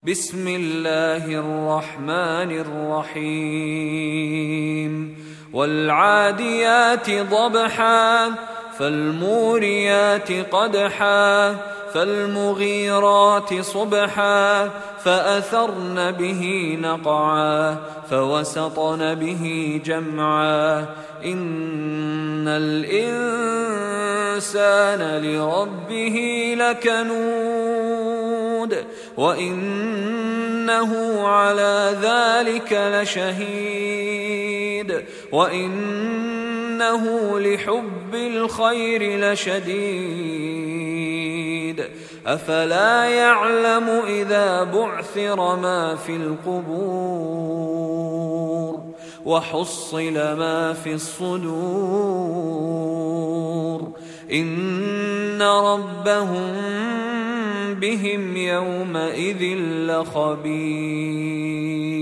بسم الله الرحمن الرحيم والعاديات ضبحا فالموريات قدحا فالمغيرات صبحا فأثرن به نقعا فوسطن به جمعا إن الإنسان لربه لكنود وإنه على ذلك لشهيد وإنه لحب الخير لشديد أفلا يعلم إذا بعثر ما في القبور وحصل ما في الصدور إن ربهم بهم يومئذ لخبير.